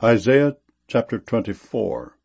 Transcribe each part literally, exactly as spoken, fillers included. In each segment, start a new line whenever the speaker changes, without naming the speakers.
Isaiah chapter twenty-four.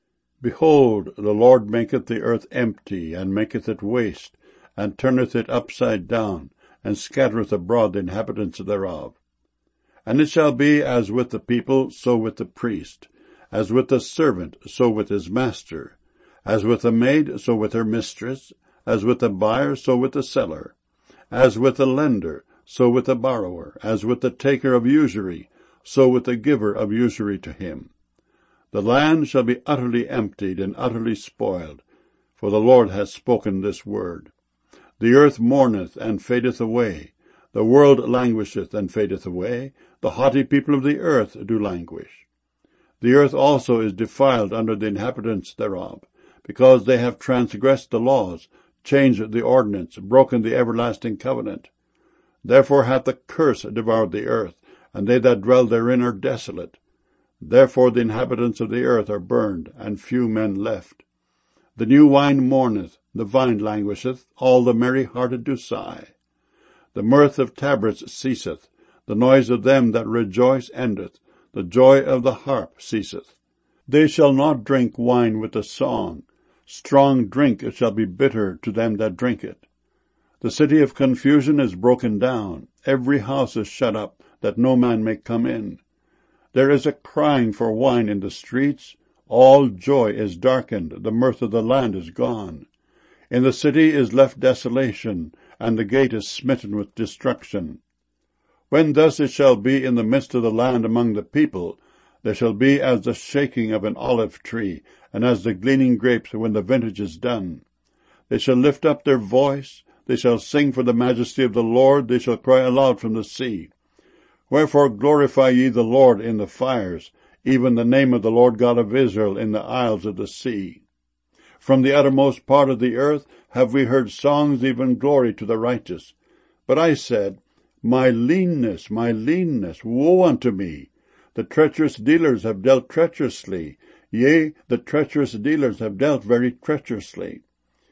Behold, the Lord maketh the earth empty, and maketh it waste, and turneth it upside down, and scattereth abroad the inhabitants thereof. And it shall be as with the people, so with the priest, as with the servant, so with his master, as with the maid, so with her mistress, as with the buyer, so with the seller, as with the lender, so with the borrower, as with the taker of usury, so with the giver of usury to him. The land shall be utterly emptied and utterly spoiled, for the Lord hath spoken this word. The earth mourneth and fadeth away, the world languisheth and fadeth away, the haughty people of the earth do languish. The earth also is defiled under the inhabitants thereof, because they have transgressed the laws, changed the ordinance, broken the everlasting covenant. Therefore hath the curse devoured the earth, and they that dwell therein are desolate. Therefore the inhabitants of the earth are burned, and few men left. The new wine mourneth, the vine languisheth, all the merry-hearted do sigh. The mirth of tabrets ceaseth, the noise of them that rejoice endeth, the joy of the harp ceaseth. They shall not drink wine with a song, strong drink shall be bitter to them that drink it. The city of confusion is broken down, every house is shut up, that no man may come in. There is a crying for wine in the streets, all joy is darkened, the mirth of the land is gone. In the city is left desolation, and the gate is smitten with destruction. When thus it shall be in the midst of the land among the people, there shall be as the shaking of an olive tree, and as the gleaning grapes when the vintage is done. They shall lift up their voice, they shall sing for the majesty of the Lord, they shall cry aloud from the sea. Wherefore glorify ye the Lord in the fires, even the name of the Lord God of Israel in the isles of the sea. From the uttermost part of the earth have we heard songs, even glory to the righteous. But I said, My leanness, my leanness, woe unto me! The treacherous dealers have dealt treacherously, yea, the treacherous dealers have dealt very treacherously.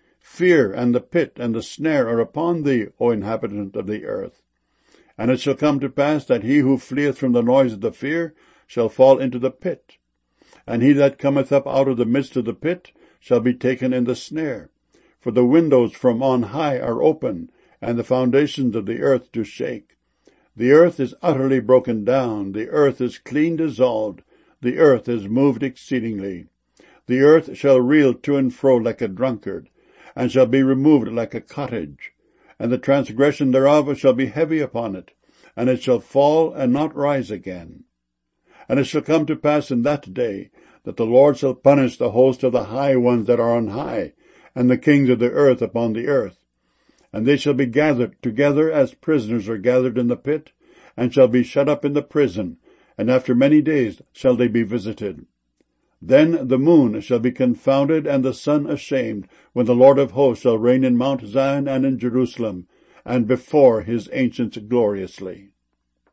Fear and the pit and the snare are upon thee, O inhabitant of the earth. And it shall come to pass that he who fleeth from the noise of the fear shall fall into the pit. And he that cometh up out of the midst of the pit shall be taken in the snare. For the windows from on high are open, and the foundations of the earth do shake. The earth is utterly broken down, the earth is clean dissolved, the earth is moved exceedingly. The earth shall reel to and fro like a drunkard, and shall be removed like a cottage. And the transgression thereof shall be heavy upon it, and it shall fall and not rise again. And it shall come to pass in that day, that the Lord shall punish the host of the high ones that are on high, and the kings of the earth upon the earth. And they shall be gathered together as prisoners are gathered in the pit, and shall be shut up in the prison, and after many days shall they be visited. Then the moon shall be confounded, and the sun ashamed, when the Lord of hosts shall reign in Mount Zion and in Jerusalem, and before his ancients gloriously.